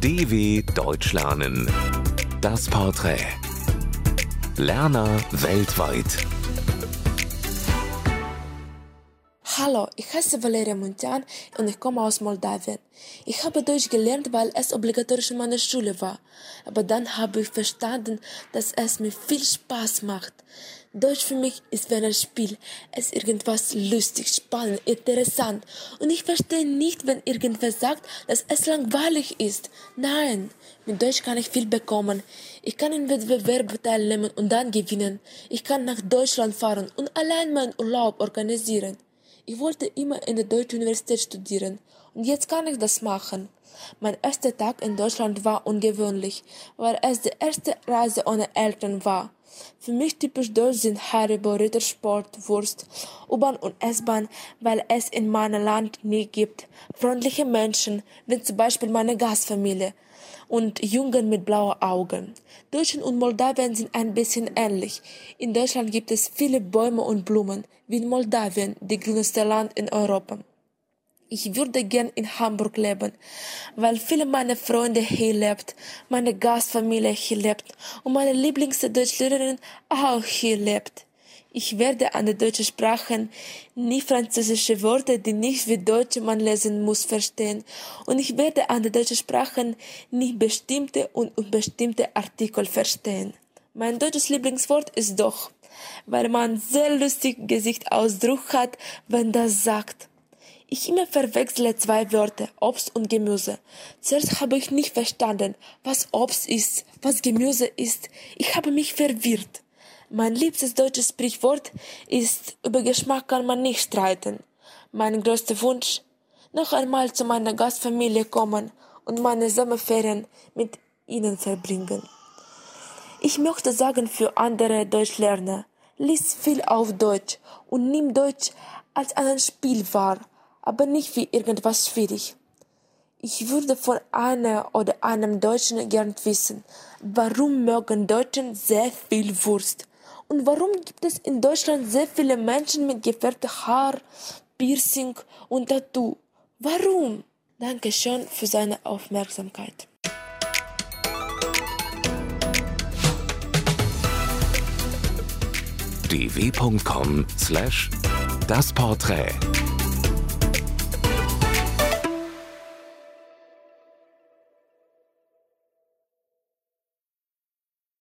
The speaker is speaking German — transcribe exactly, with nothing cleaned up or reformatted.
D W Deutsch lernen. Das Porträt. Lerner weltweit. Hallo, ich heiße Valeria Muntean und ich komme aus Moldawien. Ich habe Deutsch gelernt, weil es obligatorisch in meiner Schule war. Aber dann habe ich verstanden, dass es mir viel Spaß macht. Deutsch für mich ist wie ein Spiel. Es ist irgendwas lustig, spannend, interessant. Und ich verstehe nicht, wenn irgendwer sagt, dass es langweilig ist. Nein, mit Deutsch kann ich viel bekommen. Ich kann in Wettbewerben teilnehmen und dann gewinnen. Ich kann nach Deutschland fahren und allein meinen Urlaub organisieren. Ich wollte immer in der Deutschen Universität studieren und jetzt kann ich das machen. Mein erster Tag in Deutschland war ungewöhnlich, weil es die erste Reise ohne Eltern war. Für mich typisch deutsch sind Haribo, Rittersport, Wurst, U-Bahn und S-Bahn, weil es in meinem Land nie gibt. Freundliche Menschen, wie zum Beispiel meine Gastfamilie und Jungen mit blauen Augen. Deutschland und Moldawien sind ein bisschen ähnlich. In Deutschland gibt es viele Bäume und Blumen, wie in Moldawien, das grünste Land in Europa. Ich würde gern in Hamburg leben, weil viele meiner Freunde hier lebt, meine Gastfamilie hier lebt und meine Lieblingsdeutschlehrerin auch hier lebt. Ich werde an der deutschen Sprache nie französische Worte, die nicht wie Deutsch man lesen muss, verstehen. Und ich werde an der deutschen Sprache nicht bestimmte und unbestimmte Artikel verstehen. Mein deutsches Lieblingswort ist doch, weil man sehr lustig Gesichtsausdruck hat, wenn das sagt. Ich immer verwechsle zwei Wörter, Obst und Gemüse. Zuerst habe ich nicht verstanden, was Obst ist, was Gemüse ist. Ich habe mich verwirrt. Mein liebstes deutsches Sprichwort ist, über Geschmack kann man nicht streiten. Mein größter Wunsch, noch einmal zu meiner Gastfamilie kommen und meine Sommerferien mit ihnen verbringen. Ich möchte sagen für andere Deutschlerner, lies viel auf Deutsch und nimm Deutsch als ein Spiel wahr, aber nicht wie irgendwas schwierig. Ich würde von einer oder einem Deutschen gern wissen, warum mögen Deutschen sehr viel Wurst? Und warum gibt es in Deutschland sehr viele Menschen mit gefärbtem Haar, Piercing und Tattoo? Warum? Danke schön für seine Aufmerksamkeit. d w punkt com slash das Porträt